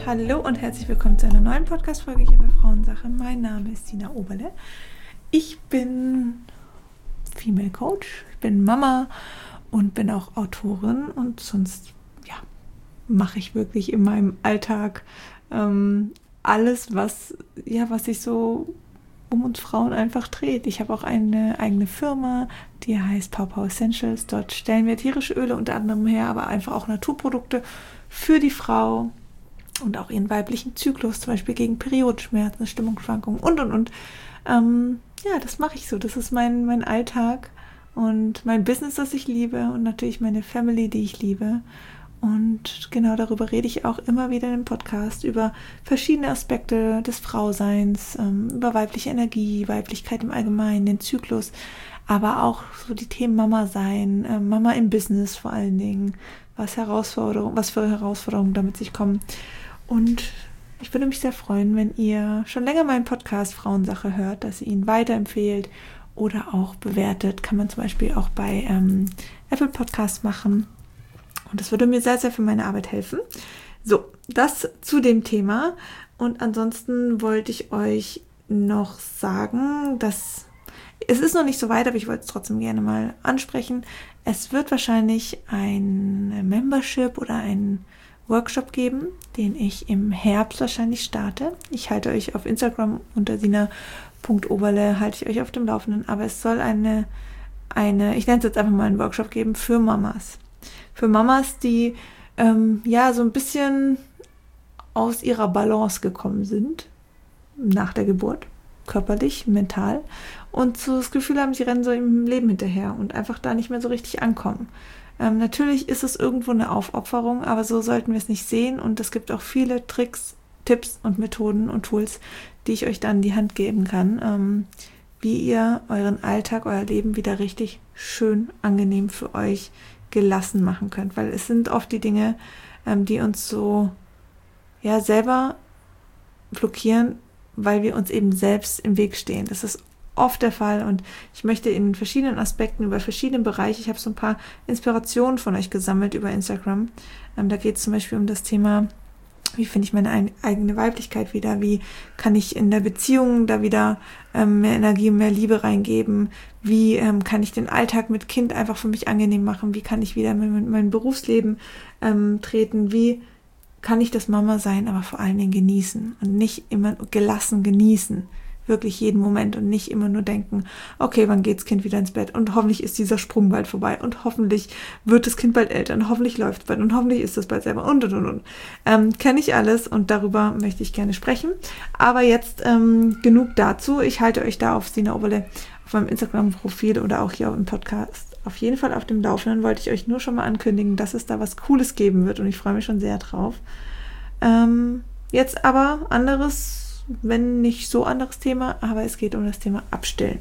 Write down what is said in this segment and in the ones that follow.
Hallo und herzlich willkommen zu einer neuen Podcast-Folge hier bei Frauensache. Mein Name ist Sina Oberle. Ich bin Female Coach, ich bin Mama und bin auch Autorin und sonst mache ich wirklich in meinem Alltag alles, was sich so um uns Frauen einfach dreht. Ich habe auch eine eigene Firma, die heißt Pow Essentials. Dort stellen wir tierische Öle unter anderem her, aber einfach auch Naturprodukte für die Frau und auch ihren weiblichen Zyklus, zum Beispiel gegen Periodenschmerzen, Stimmungsschwankungen und. Das mache ich so. Das ist mein Alltag und mein Business, das ich liebe und natürlich meine Family, die ich liebe. Und genau darüber rede ich auch immer wieder in dem Podcast, über verschiedene Aspekte des Frauseins, über weibliche Energie, Weiblichkeit im Allgemeinen, den Zyklus, aber auch so die Themen Mama sein, Mama im Business vor allen Dingen, was für Herausforderungen damit sich kommen. Und ich würde mich sehr freuen, wenn ihr schon länger meinen Podcast Frauensache hört, dass ihr ihn weiterempfehlt oder auch bewertet. Kann man zum Beispiel auch bei Apple Podcasts machen. Und das würde mir sehr, sehr für meine Arbeit helfen. So, das zu dem Thema. Und ansonsten wollte ich euch noch sagen, dass es ist noch nicht so weit, aber ich wollte es trotzdem gerne mal ansprechen. Es wird wahrscheinlich ein Membership oder ein Workshop geben, den ich im Herbst wahrscheinlich starte. Ich halte euch auf Instagram unter sina.oberle, halte ich euch auf dem Laufenden. Aber es soll eine ich nenne es jetzt einfach mal einen Workshop geben für Mamas. Für Mamas, die so ein bisschen aus ihrer Balance gekommen sind nach der Geburt, körperlich, mental, und so das Gefühl haben, sie rennen so im Leben hinterher und einfach da nicht mehr so richtig ankommen. Natürlich ist es irgendwo eine Aufopferung, aber so sollten wir es nicht sehen, und es gibt auch viele Tricks, Tipps und Methoden und Tools, die ich euch dann in die Hand geben kann, wie ihr euren Alltag, euer Leben wieder richtig schön, angenehm für euch gelassen machen könnt, weil es sind oft die Dinge, die uns so selber blockieren, weil wir uns eben selbst im Weg stehen. Das ist oft der Fall, und ich möchte in verschiedenen Aspekten, über verschiedene Bereiche, ich habe so ein paar Inspirationen von euch gesammelt über Instagram. Da geht es zum Beispiel um das Thema, wie finde ich meine eigene Weiblichkeit wieder, wie kann ich in der Beziehung da wieder mehr Energie, mehr Liebe reingeben, wie kann ich den Alltag mit Kind einfach für mich angenehm machen, wie kann ich wieder in mein Berufsleben treten, wie kann ich das Mama sein, aber vor allen Dingen genießen und nicht immer gelassen genießen, wirklich jeden Moment, und nicht immer nur denken, okay, wann geht das Kind wieder ins Bett und hoffentlich ist dieser Sprung bald vorbei und hoffentlich wird das Kind bald älter und hoffentlich läuft es bald und hoffentlich ist es bald selber und. Kenne ich alles, und darüber möchte ich gerne sprechen. Aber jetzt genug dazu. Ich halte euch da auf Sina Oberle auf meinem Instagram-Profil oder auch hier im Podcast auf jeden Fall auf dem Laufenden. Wollte ich euch nur schon mal ankündigen, dass es da was Cooles geben wird, und ich freue mich schon sehr drauf. Jetzt aber anderes, wenn nicht so anderes Thema, aber es geht um das Thema Abstillen.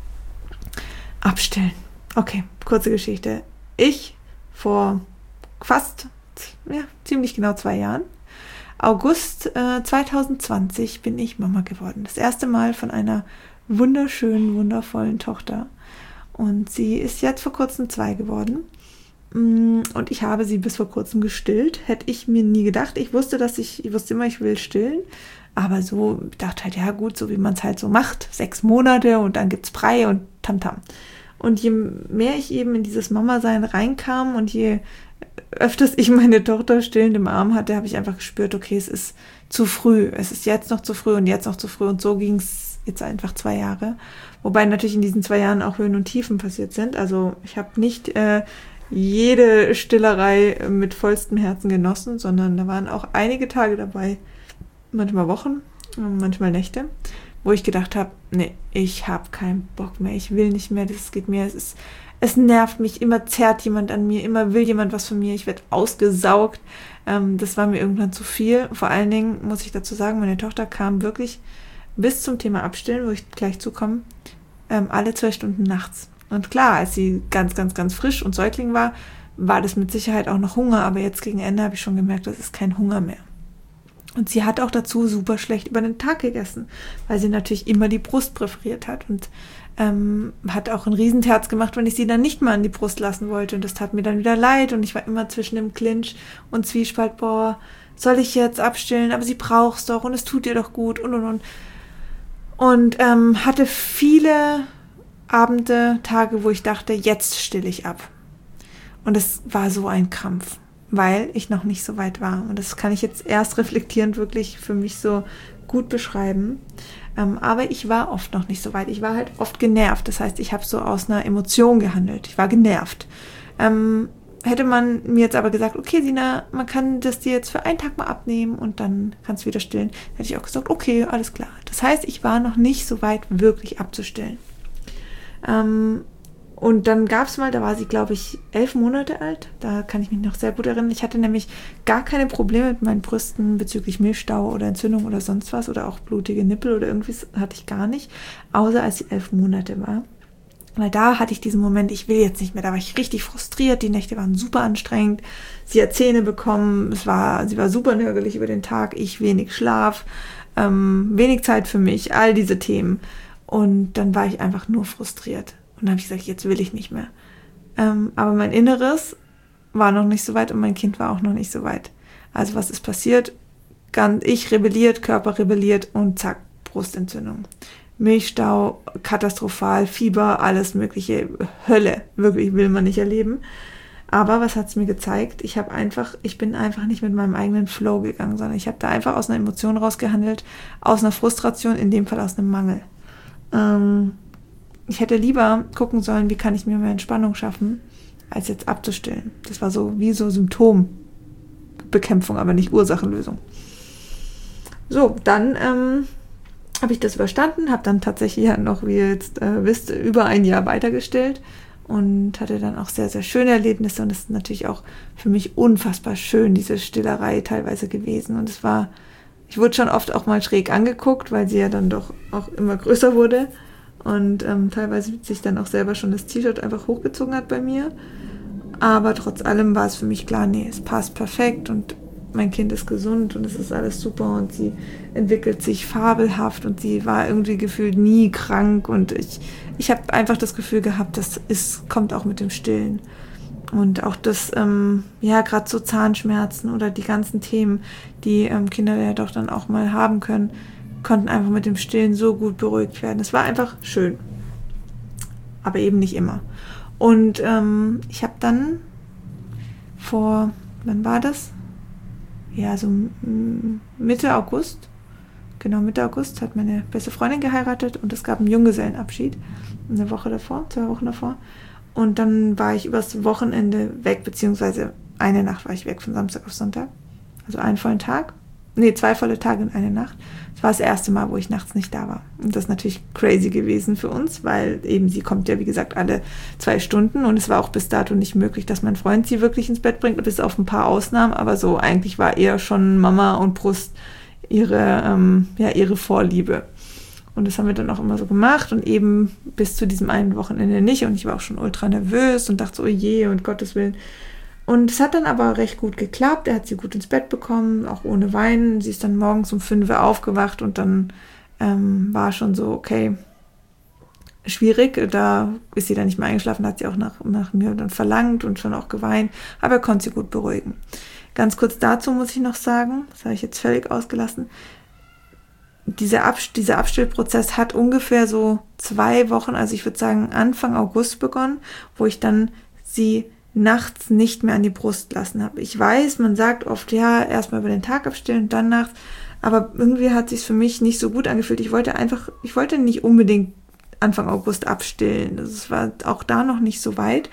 Abstillen. Okay, kurze Geschichte. Ich vor fast, ziemlich genau 2 Jahren, August 2020, bin ich Mama geworden. Das erste Mal von einer wunderschönen, wundervollen Tochter. Und sie ist jetzt vor kurzem 2 geworden. Und ich habe sie bis vor kurzem gestillt. Hätte ich mir nie gedacht. Ich wusste immer, ich will stillen. Aber so, ich dachte halt, ja gut, so wie man es halt so macht. 6 Monate und dann gibt's Brei und Tamtam. Und je mehr ich eben in dieses Mama-Sein reinkam und je öfters ich meine Tochter stillend im Arm hatte, habe ich einfach gespürt, okay, es ist zu früh. Es ist jetzt noch zu früh und jetzt noch zu früh. Und so ging es jetzt einfach 2 Jahre. Wobei natürlich in diesen 2 Jahren auch Höhen und Tiefen passiert sind. Also ich habe nicht jede Stillerei mit vollstem Herzen genossen, sondern da waren auch einige Tage dabei, manchmal Wochen, manchmal Nächte, wo ich gedacht habe, nee, ich habe keinen Bock mehr, ich will nicht mehr, das geht mir, es nervt mich, immer zerrt jemand an mir, immer will jemand was von mir, ich werde ausgesaugt. Das war mir irgendwann zu viel. Vor allen Dingen muss ich dazu sagen, meine Tochter kam wirklich bis zum Thema Abstillen, wo ich gleich zukomme, alle 2 Stunden nachts. Und klar, als sie ganz, ganz, ganz frisch und Säugling war das mit Sicherheit auch noch Hunger, aber jetzt gegen Ende habe ich schon gemerkt, das ist kein Hunger mehr. Und sie hat auch dazu super schlecht über den Tag gegessen, weil sie natürlich immer die Brust präferiert hat und hat auch ein Riesenterz gemacht, wenn ich sie dann nicht mal an die Brust lassen wollte, und das tat mir dann wieder leid, und ich war immer zwischen dem Clinch und Zwiespalt, soll ich jetzt abstillen, aber sie braucht's doch und es tut ihr doch gut und. Und hatte viele Abende, Tage, wo ich dachte, jetzt stille ich ab. Und es war so ein Krampf, weil ich noch nicht so weit war. Und das kann ich jetzt erst reflektierend wirklich für mich so gut beschreiben. Aber ich war oft noch nicht so weit. Ich war halt oft genervt. Das heißt, ich habe so aus einer Emotion gehandelt. Ich war genervt. Hätte man mir jetzt aber gesagt, okay, Sina, man kann das dir jetzt für einen Tag mal abnehmen und dann kannst du wieder stillen, hätte ich auch gesagt, okay, alles klar. Das heißt, ich war noch nicht so weit, wirklich abzustillen. Und dann gab es mal, da war sie, glaube ich, 11 Monate alt. Da kann ich mich noch sehr gut erinnern. Ich hatte nämlich gar keine Probleme mit meinen Brüsten bezüglich Milchstau oder Entzündung oder sonst was oder auch blutige Nippel oder irgendwie hatte ich gar nicht, außer als sie 11 Monate war. Weil da hatte ich diesen Moment, ich will jetzt nicht mehr, da war ich richtig frustriert, die Nächte waren super anstrengend, sie hat Zähne bekommen, sie war super nörgelig über den Tag, ich wenig Schlaf, wenig Zeit für mich, all diese Themen. Und dann war ich einfach nur frustriert. Und dann habe ich gesagt, jetzt will ich nicht mehr. Aber mein Inneres war noch nicht so weit und mein Kind war auch noch nicht so weit. Also was ist passiert? Ich rebelliert, Körper rebelliert und zack, Brustentzündung. Milchstau, katastrophal, Fieber, alles mögliche, Hölle, wirklich will man nicht erleben. Aber was hat es mir gezeigt? Ich bin einfach nicht mit meinem eigenen Flow gegangen, sondern ich habe da einfach aus einer Emotion rausgehandelt, aus einer Frustration, in dem Fall aus einem Mangel. Ich hätte lieber gucken sollen, wie kann ich mir mehr Entspannung schaffen, als jetzt abzustillen. Das war so wie so Symptombekämpfung, aber nicht Ursachenlösung. So, dann habe ich das überstanden, habe dann tatsächlich ja noch, wie ihr jetzt wisst, über ein Jahr weitergestillt und hatte dann auch sehr, sehr schöne Erlebnisse und es ist natürlich auch für mich unfassbar schön, diese Stillerei teilweise gewesen und ich wurde schon oft auch mal schräg angeguckt, weil sie ja dann doch auch immer größer wurde und teilweise sich dann auch selber schon das T-Shirt einfach hochgezogen hat bei mir, aber trotz allem war es für mich klar, nee, es passt perfekt und mein Kind ist gesund und es ist alles super und sie entwickelt sich fabelhaft und sie war irgendwie gefühlt nie krank und ich habe einfach das Gefühl gehabt, kommt auch mit dem Stillen. Und auch das, gerade so Zahnschmerzen oder die ganzen Themen, die Kinder ja doch dann auch mal haben können, konnten einfach mit dem Stillen so gut beruhigt werden. Es war einfach schön, aber eben nicht immer. Und ich habe dann wann war das? Ja, so Mitte August hat meine beste Freundin geheiratet und es gab einen Junggesellenabschied, 2 Wochen davor. Und dann war ich übers Wochenende weg, beziehungsweise eine Nacht war ich weg, von Samstag auf Sonntag. Also einen vollen Tag. 2 volle Tage und eine Nacht. Das war das erste Mal, wo ich nachts nicht da war. Und das ist natürlich crazy gewesen für uns, weil eben sie kommt ja, wie gesagt, alle 2 Stunden und es war auch bis dato nicht möglich, dass mein Freund sie wirklich ins Bett bringt, bis auf ein paar Ausnahmen, aber so eigentlich war eher schon Mama und Brust ihre Vorliebe. Und das haben wir dann auch immer so gemacht und eben bis zu diesem einen Wochenende nicht und ich war auch schon ultra nervös und dachte so, oh je, und Gottes Willen. Und es hat dann aber recht gut geklappt. Er hat sie gut ins Bett bekommen, auch ohne Weinen. Sie ist dann morgens um 5 Uhr aufgewacht und dann war schon so, okay, schwierig. Da ist sie dann nicht mehr eingeschlafen, hat sie auch nach mir dann verlangt und schon auch geweint. Aber er konnte sie gut beruhigen. Ganz kurz dazu muss ich noch sagen, das habe ich jetzt völlig ausgelassen, dieser Abstillprozess hat ungefähr so 2 Wochen, also ich würde sagen Anfang August begonnen, wo ich dann sie nachts nicht mehr an die Brust lassen habe. Ich weiß, man sagt oft, ja, erstmal über den Tag abstillen und dann nachts, aber irgendwie hat es sich für mich nicht so gut angefühlt. Ich wollte nicht unbedingt Anfang August abstillen. Das war auch da noch nicht so weit.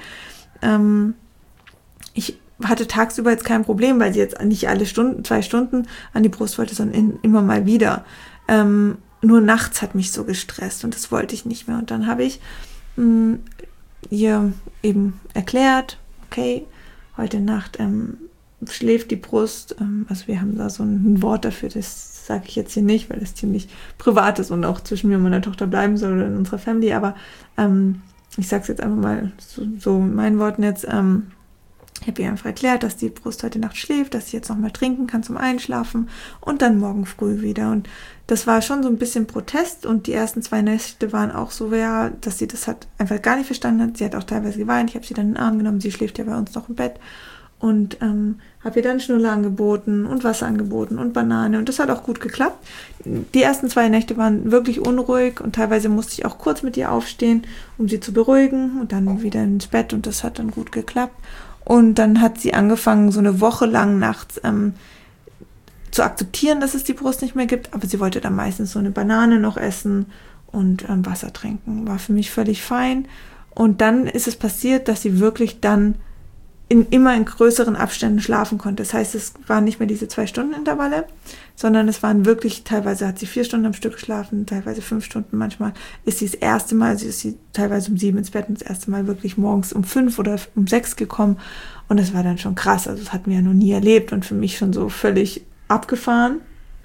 Ich hatte tagsüber jetzt kein Problem, weil sie jetzt nicht alle 2 Stunden an die Brust wollte, sondern immer mal wieder. Nur nachts hat mich so gestresst und das wollte ich nicht mehr. Und dann habe ich ihr eben erklärt, okay, heute Nacht schläft die Brust. Also wir haben da so ein Wort dafür, das sage ich jetzt hier nicht, weil das ziemlich privat ist und auch zwischen mir und meiner Tochter bleiben soll oder in unserer Family. Aber ich sage es jetzt einfach mal so mit meinen Worten jetzt. Ich habe ihr einfach erklärt, dass die Brust heute Nacht schläft, dass sie jetzt noch mal trinken kann zum Einschlafen und dann morgen früh wieder. Und das war schon so ein bisschen Protest und die ersten 2 Nächte waren auch so, ja, dass sie das einfach gar nicht verstanden hat. Sie hat auch teilweise geweint, ich habe sie dann in den Arm genommen, sie schläft ja bei uns noch im Bett. und habe ihr dann Schnuller angeboten und Wasser angeboten und Banane und das hat auch gut geklappt. Die ersten 2 Nächte waren wirklich unruhig und teilweise musste ich auch kurz mit ihr aufstehen, um sie zu beruhigen und dann wieder ins Bett und das hat dann gut geklappt. Und dann hat sie angefangen, so eine Woche lang nachts zu akzeptieren, dass es die Brust nicht mehr gibt, aber sie wollte dann meistens so eine Banane noch essen und Wasser trinken. War für mich völlig fein. Und dann ist es passiert, dass sie wirklich dann immer in größeren Abständen schlafen konnte. Das heißt, es waren nicht mehr diese 2-Stunden-Intervalle, sondern es waren wirklich, teilweise hat sie 4 Stunden am Stück geschlafen, teilweise 5 Stunden. Manchmal ist sie das erste Mal, sie ist teilweise um 7 ins Bett und das erste Mal wirklich morgens um 5 oder um 6 gekommen. Und das war dann schon krass. Also das hatten wir ja noch nie erlebt und für mich schon so völlig abgefahren.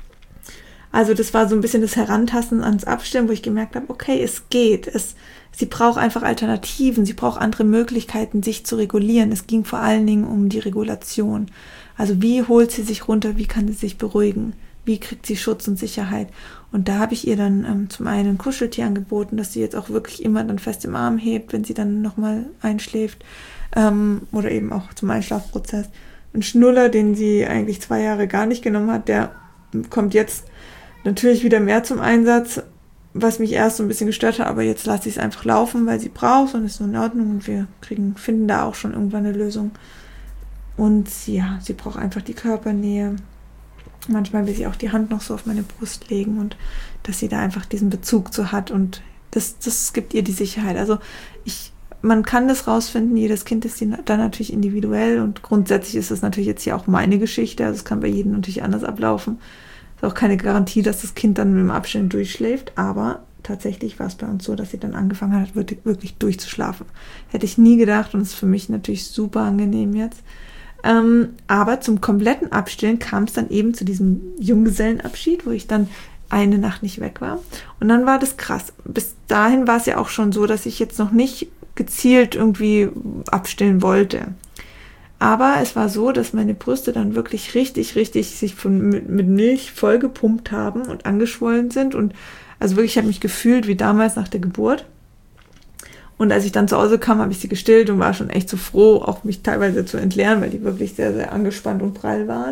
Also das war so ein bisschen das Herantasten ans Abstimmen, wo ich gemerkt habe, okay, es geht. Sie braucht einfach Alternativen, sie braucht andere Möglichkeiten, sich zu regulieren. Es ging vor allen Dingen um die Regulation. Also wie holt sie sich runter, wie kann sie sich beruhigen, wie kriegt sie Schutz und Sicherheit. Und da habe ich ihr dann zum einen ein Kuscheltier angeboten, dass sie jetzt auch wirklich immer dann fest im Arm hebt, wenn sie dann nochmal einschläft oder eben auch zum Einschlafprozess. Ein Schnuller, den sie eigentlich 2 Jahre gar nicht genommen hat, der kommt jetzt natürlich wieder mehr zum Einsatz, was mich erst so ein bisschen gestört hat, aber jetzt lasse ich es einfach laufen, weil sie braucht und ist so in Ordnung und wir finden da auch schon irgendwann eine Lösung. Und ja, sie braucht einfach die Körpernähe. Manchmal will sie auch die Hand noch so auf meine Brust legen und dass sie da einfach diesen Bezug zu hat und das gibt ihr die Sicherheit. Also man kann das rausfinden, jedes Kind ist dann natürlich individuell und grundsätzlich ist das natürlich jetzt hier auch meine Geschichte, also es kann bei jedem natürlich anders ablaufen. Ist auch keine Garantie, dass das Kind dann mit dem Abstand durchschläft, aber tatsächlich war es bei uns so, dass sie dann angefangen hat, wirklich durchzuschlafen. Hätte ich nie gedacht und ist für mich natürlich super angenehm jetzt. Aber zum kompletten Abstillen kam es dann eben zu diesem Junggesellenabschied, wo ich dann eine Nacht nicht weg war. Und dann war das krass. Bis dahin war es ja auch schon so, dass ich jetzt noch nicht gezielt irgendwie abstillen wollte. Aber es war so, dass meine Brüste dann wirklich richtig sich mit Milch vollgepumpt haben und angeschwollen sind. Und also wirklich, ich habe mich gefühlt wie damals nach der Geburt. Und als ich dann zu Hause kam, habe ich sie gestillt und war schon echt so froh, auch mich teilweise zu entleeren, weil die wirklich sehr, sehr angespannt und prall waren.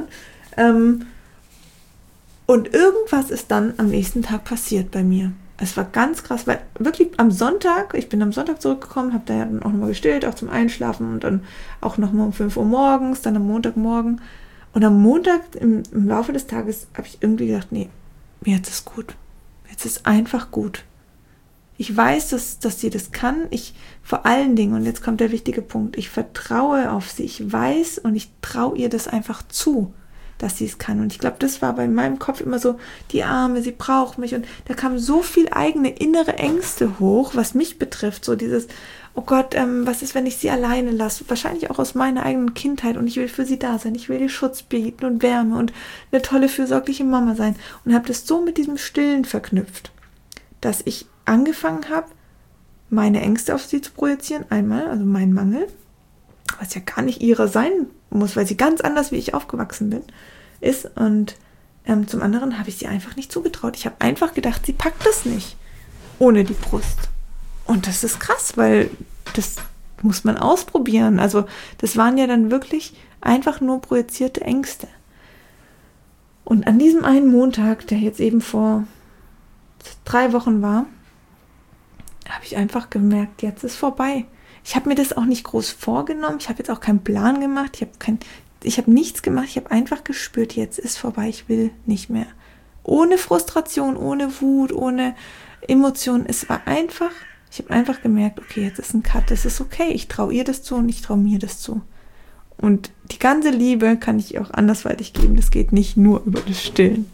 Und irgendwas ist dann am nächsten Tag passiert bei mir. Es war ganz krass, weil wirklich ich bin am Sonntag zurückgekommen, habe da ja dann auch nochmal gestillt, auch zum Einschlafen und dann auch nochmal um 5 Uhr morgens, dann am Montagmorgen. Und am Montag im Laufe des Tages habe ich irgendwie gedacht, nee, jetzt ist gut. Jetzt ist einfach gut. Ich weiß, dass sie das kann. Vor allen Dingen, und jetzt kommt der wichtige Punkt, ich vertraue auf sie. Ich weiß und ich traue ihr das einfach zu, dass sie es kann. Und ich glaube, das war bei meinem Kopf immer so, die Arme, sie braucht mich. Und da kamen so viel eigene innere Ängste hoch, was mich betrifft. So dieses, oh Gott, was ist, wenn ich sie alleine lasse? Wahrscheinlich auch aus meiner eigenen Kindheit. Und ich will für sie da sein. Ich will ihr Schutz bieten und Wärme und eine tolle, fürsorgliche Mama sein. Und habe das so mit diesem Stillen verknüpft, dass ich angefangen habe, meine Ängste auf sie zu projizieren. Einmal, also meinen Mangel, was ja gar nicht ihrer sein muss, weil sie ganz anders, wie ich aufgewachsen ist. Und zum anderen habe ich sie einfach nicht zugetraut. Ich habe einfach gedacht, sie packt das nicht ohne die Brust. Und das ist krass, weil das muss man ausprobieren. Also das waren ja dann wirklich einfach nur projizierte Ängste. Und an diesem einen Montag, der jetzt eben vor 3 Wochen war, habe ich einfach gemerkt, jetzt ist vorbei. Ich habe mir das auch nicht groß vorgenommen. Ich habe jetzt auch keinen Plan gemacht. Ich habe nichts gemacht. Ich habe einfach gespürt, jetzt ist vorbei. Ich will nicht mehr. Ohne Frustration, ohne Wut, ohne Emotionen. Ich habe einfach gemerkt, okay, jetzt ist ein Cut. Das ist okay. Ich traue ihr das zu und ich traue mir das zu. Und die ganze Liebe kann ich auch andersweitig geben. Das geht nicht nur über das Stillen.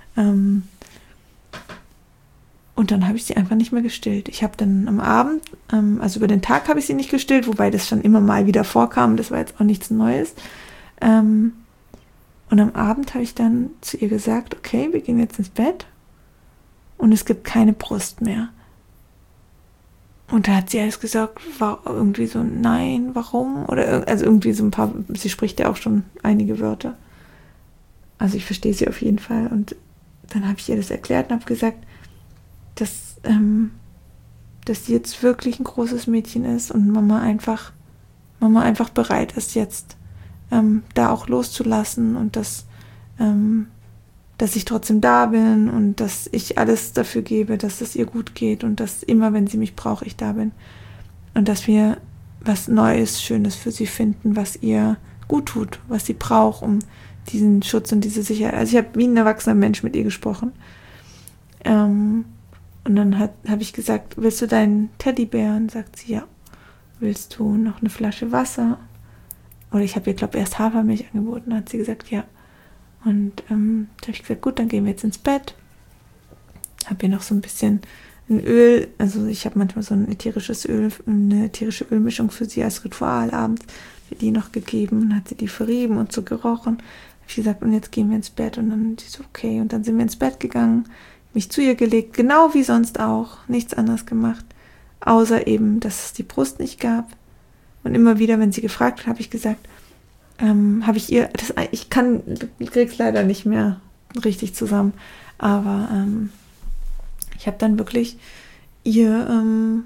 Und dann habe ich sie einfach nicht mehr gestillt. Ich habe dann am Abend, also über den Tag habe ich sie nicht gestillt, wobei das schon immer mal wieder vorkam. Das war jetzt auch nichts Neues. Und am Abend habe ich dann zu ihr gesagt, okay, wir gehen jetzt ins Bett und es gibt keine Brust mehr. Und da hat sie alles gesagt, war irgendwie so, nein, warum? Oder also irgendwie so ein paar, sie spricht ja auch schon einige Wörter. Also ich verstehe sie auf jeden Fall. Und dann habe ich ihr das erklärt und habe gesagt, dass sie jetzt wirklich ein großes Mädchen ist und Mama einfach bereit ist, jetzt da auch loszulassen und dass ich trotzdem da bin und dass ich alles dafür gebe, dass es ihr gut geht und dass immer, wenn sie mich braucht, ich da bin. Und dass wir was Neues, Schönes für sie finden, was ihr gut tut, was sie braucht, um diesen Schutz und diese Sicherheit. Also ich habe wie ein erwachsener Mensch mit ihr gesprochen. Und dann habe ich gesagt, willst du deinen Teddybären? Sagt sie, ja. Willst du noch eine Flasche Wasser? Oder ich habe ihr, glaube ich, erst Hafermilch angeboten. Hat sie gesagt, ja. Und da habe ich gesagt, gut, dann gehen wir jetzt ins Bett. Habe ihr noch so ein bisschen ein Öl, also ich habe manchmal so ein ätherisches Öl, eine ätherische Ölmischung für sie als Ritual abends, für die noch gegeben. Und hat sie die verrieben und so gerochen. Habe ich gesagt, und jetzt gehen wir ins Bett. Und dann ist so, okay. Und dann sind wir ins Bett gegangen, mich zu ihr gelegt, genau wie sonst auch, nichts anderes gemacht, außer eben, dass es die Brust nicht gab. Und immer wieder, wenn sie gefragt hat, habe ich gesagt, habe ich ihr, ich krieg's leider nicht mehr richtig zusammen, aber ich habe dann wirklich ihr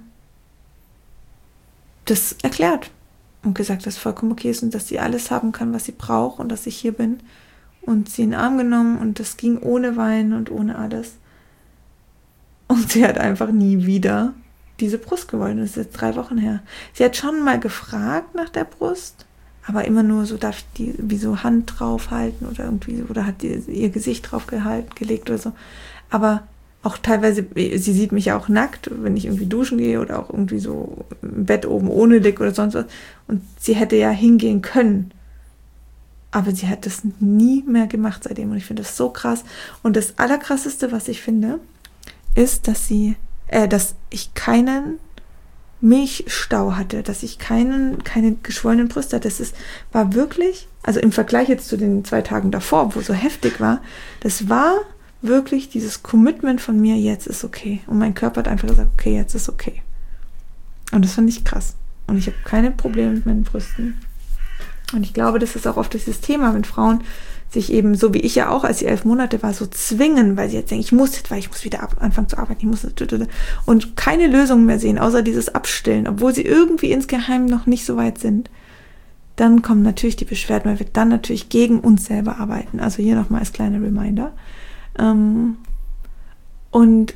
das erklärt und gesagt, dass es vollkommen okay ist und dass sie alles haben kann, was sie braucht und dass ich hier bin und sie in den Arm genommen und das ging ohne Weinen und ohne alles. Und sie hat einfach nie wieder diese Brust gewollt. Das ist jetzt 3 Wochen her. Sie hat schon mal gefragt nach der Brust, aber immer nur so, darf ich die wie so Hand draufhalten oder irgendwie, oder hat ihr Gesicht drauf gelegt oder so. Aber auch teilweise, sie sieht mich ja auch nackt, wenn ich irgendwie duschen gehe oder auch irgendwie so im Bett oben ohne Dick oder sonst was. Und sie hätte ja hingehen können. Aber sie hat das nie mehr gemacht seitdem. Und ich finde das so krass. Und das Allerkrasseste, was ich finde, ist, dass ich keinen Milchstau hatte, dass ich keine geschwollenen Brüste hatte. War wirklich, also im Vergleich jetzt zu den 2 Tagen davor, wo es so heftig war, das war wirklich dieses Commitment von mir, jetzt ist okay. Und mein Körper hat einfach gesagt, okay, jetzt ist okay. Und das fand ich krass. Und ich habe keine Probleme mit meinen Brüsten. Und ich glaube, das ist auch oft dieses Thema, wenn Frauen sich eben, so wie ich ja auch, als sie 11 Monate war, so zwingen, weil sie jetzt denken, ich muss wieder anfangen zu arbeiten, und keine Lösung mehr sehen, außer dieses Abstillen, obwohl sie irgendwie insgeheim noch nicht so weit sind. Dann kommen natürlich die Beschwerden, weil wir dann natürlich gegen uns selber arbeiten. Also hier nochmal als kleiner Reminder. Und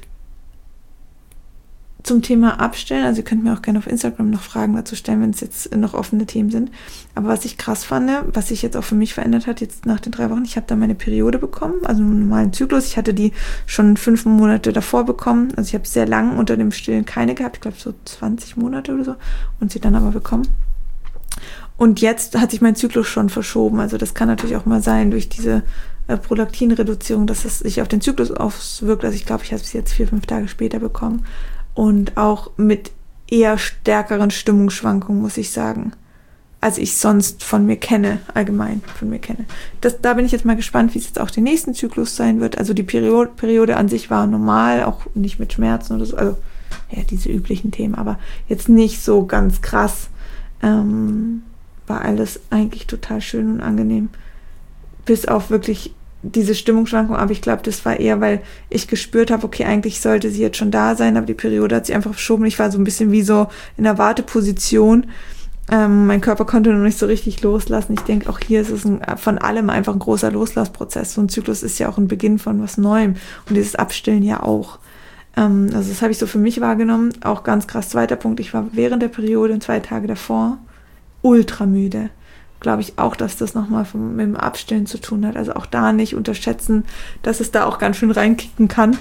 zum Thema Abstillen, also ihr könnt mir auch gerne auf Instagram noch Fragen dazu stellen, wenn es jetzt noch offene Themen sind. Aber was ich krass fand, was sich jetzt auch für mich verändert hat, jetzt nach den 3 Wochen, ich habe da meine Periode bekommen, also einen normalen Zyklus. Ich hatte die schon 5 Monate davor bekommen. Also ich habe sehr lang unter dem Stillen keine gehabt, ich glaube so 20 Monate oder so, und sie dann aber bekommen. Und jetzt hat sich mein Zyklus schon verschoben. Also das kann natürlich auch mal sein durch diese Prolaktinreduzierung, dass es sich auf den Zyklus auswirkt. Also ich glaube, ich habe es jetzt 4-5 Tage später bekommen. Und auch mit eher stärkeren Stimmungsschwankungen, muss ich sagen, als ich sonst von mir kenne, allgemein von mir kenne. Da bin ich jetzt mal gespannt, wie es jetzt auch den nächsten Zyklus sein wird. Also die Periode an sich war normal, auch nicht mit Schmerzen oder so. Also ja, diese üblichen Themen, aber jetzt nicht so ganz krass. War alles eigentlich total schön und angenehm. Bis auf wirklich diese Stimmungsschwankung, aber ich glaube, das war eher, weil ich gespürt habe, okay, eigentlich sollte sie jetzt schon da sein, aber die Periode hat sich einfach verschoben. Ich war so ein bisschen wie so in der Warteposition. Mein Körper konnte noch nicht so richtig loslassen. Ich denke, auch hier ist es von allem einfach ein großer Loslassprozess. So ein Zyklus ist ja auch ein Beginn von was Neuem und dieses Abstillen ja auch. Also das habe ich so für mich wahrgenommen. Auch ganz krass, 2. Punkt, ich war während der Periode und 2 Tage davor ultra müde. Glaube ich auch, dass das nochmal mit dem Abstillen zu tun hat. Also auch da nicht unterschätzen, dass es da auch ganz schön reinkicken kann.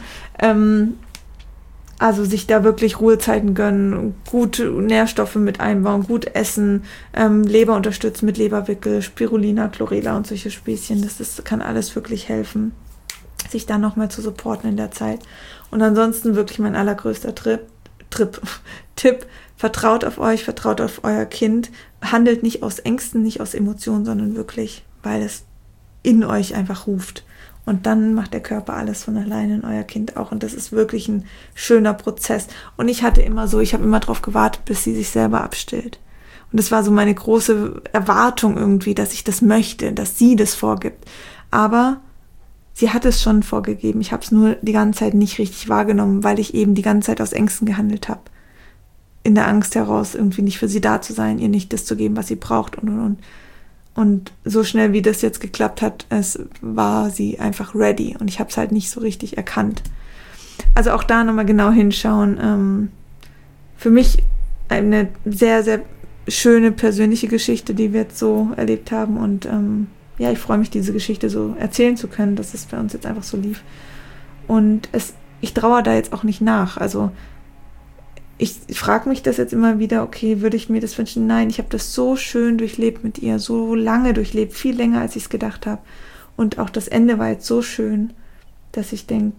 Also sich da wirklich Ruhezeiten gönnen, gute Nährstoffe mit einbauen, gut essen, Leber unterstützen mit Leberwickel, Spirulina, Chlorella und solche Späßchen. Das kann alles wirklich helfen, sich da nochmal zu supporten in der Zeit. Und ansonsten wirklich mein allergrößter Tipp, vertraut auf euch, vertraut auf euer Kind, handelt nicht aus Ängsten, nicht aus Emotionen, sondern wirklich, weil es in euch einfach ruft. Und dann macht der Körper alles von alleine in euer Kind auch. Und das ist wirklich ein schöner Prozess. Und ich habe immer darauf gewartet, bis sie sich selber abstillt. Und das war so meine große Erwartung irgendwie, dass ich das möchte, dass sie das vorgibt. Aber sie hat es schon vorgegeben. Ich habe es nur die ganze Zeit nicht richtig wahrgenommen, weil ich eben die ganze Zeit aus Ängsten gehandelt habe. In der Angst heraus, irgendwie nicht für sie da zu sein, ihr nicht das zu geben, was sie braucht und. Und so schnell, wie das jetzt geklappt hat, war sie einfach ready. Und ich habe es halt nicht so richtig erkannt. Also auch da nochmal genau hinschauen. Für mich eine sehr, sehr schöne persönliche Geschichte, die wir jetzt so erlebt haben. Und ich freue mich, diese Geschichte so erzählen zu können, dass es bei uns jetzt einfach so lief. Und ich trauere da jetzt auch nicht nach. Also ich frage mich das jetzt immer wieder, okay, würde ich mir das wünschen? Nein, ich habe das so schön durchlebt mit ihr, so lange durchlebt, viel länger, als ich es gedacht habe. Und auch das Ende war jetzt so schön, dass ich denke,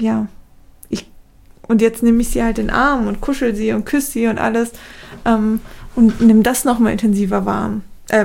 und jetzt nehme ich sie halt in den Arm und kuschel sie und küsse sie und alles und nimm das nochmal intensiver wahr.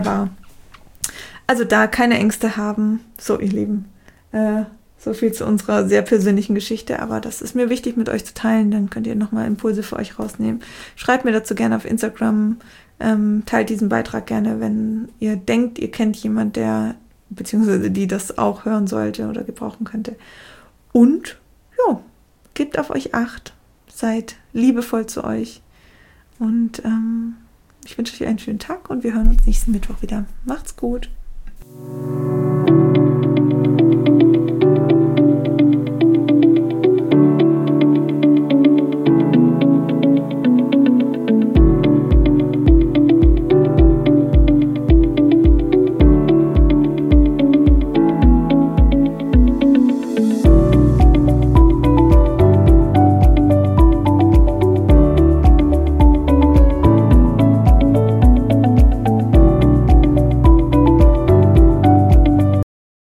Also da keine Ängste haben. So, ihr Lieben, so viel zu unserer sehr persönlichen Geschichte, aber das ist mir wichtig mit euch zu teilen, dann könnt ihr nochmal Impulse für euch rausnehmen. Schreibt mir dazu gerne auf Instagram, teilt diesen Beitrag gerne, wenn ihr denkt, ihr kennt jemand, der beziehungsweise die das auch hören sollte oder gebrauchen könnte. Und gebt auf euch Acht, seid liebevoll zu euch und ich wünsche euch einen schönen Tag und wir hören uns nächsten Mittwoch wieder. Macht's gut!